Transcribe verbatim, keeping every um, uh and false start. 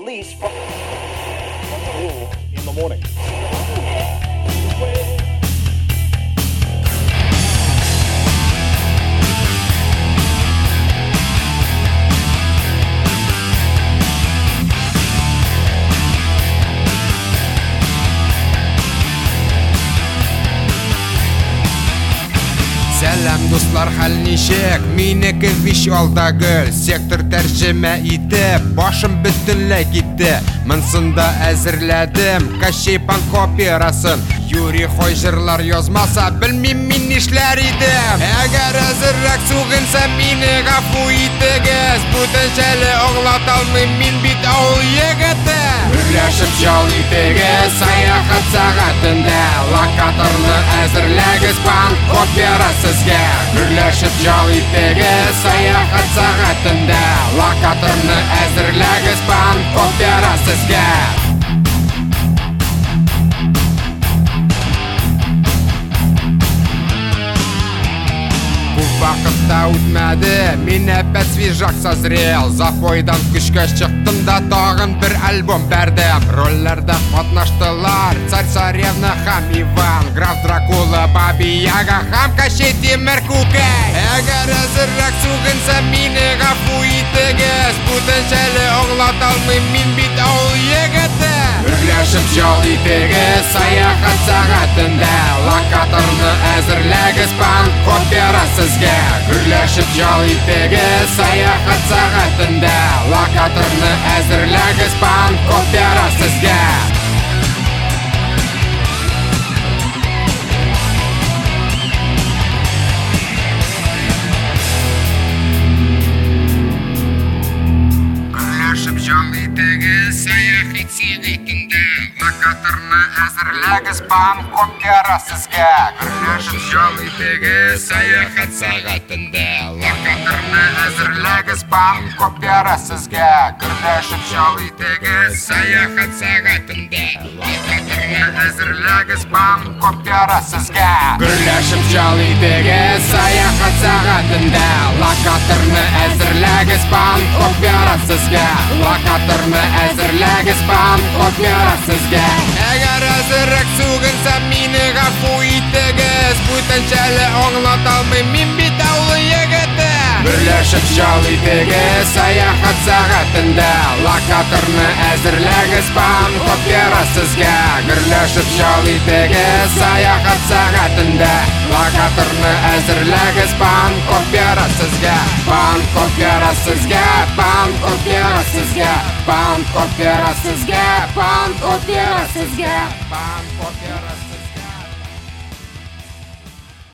police from in the morning. Сәлем дуслар, хәл ничек? Минеке вишалда гөл. Сектор тәрҗемә итеп, башым бөтенләй китте. Монсында әзерләдем Кощей Панк операсын. Юрий Хой җырлар язмаса, белмим мин нишләр идем. Әгәр әзеррәк сугынса, мине гафу итегез. Бүтәнчәле аңлата алмыйм мин бит авыл егете. Үрләшеп җал итегез саяхат сәгатендә. Локаторны әзерләгез Панк операсы. Үрләшеп җал итегез саяхат сәгатендә. Локаторны әзерләгез Панк операсы сезгә. Вакытта үтмәде, мин әпәт свежак созрел. Запойдан көчкә чыктым да тагын бер альбом бәрдем. Рольләрдә катнаштылар Царь-Царевна һәм Иван, Граф Дракула, Баба Яга һәм Кощей Тимер Күкәй. Әгәр әзеррәк сугынса, мине гафу итегез. Бүтәнчәле аңлата алмыйм мин бит авыл егете. Үрләшеп җал итегез саяхат сәгатендә. Локаторны әзерләгез Панк операсы сезгә. Үрләшеп җал итегез саяхат сәгатендә. Локаторны әзерләгез Панк операсы сезгә. Үрләшеп җал итегез саяхат сәгатендә. Локаторны әзерләгез Панк операсы сезгә. Үрләшеп җал итегез саяхат сәгатендә. Локаторны әзерләгез Панк операсы сезгә. Үрләшеп җал итегез саяхат сәгатендә. Локаторны әзерләгез Панк операсы сезгә. Үрләшеп җал итегез саяхат сәгатендә. Локаторны әзерләгез Панк операсы сезгә. Локаторны әзерләгез Панк операсы сезгә. Әгәр әзеррәк сугынса, мине гафу итегез. Бүтәнчәле аңлата алмыйм мин бит авыл егете. Үрләшеп җал итегез саяхат сәгатендә. Локаторны әзерләгез Панк операсы сезгә. Үрләшеп җал итегез саяхат сәгатендә. Локаторны әзерләгез Панк операсы сезгә. Панк операсы сезгә. Панк операсы сезгә. Панк операсы сезгә. Панк операсы сезгә. Панк операсы.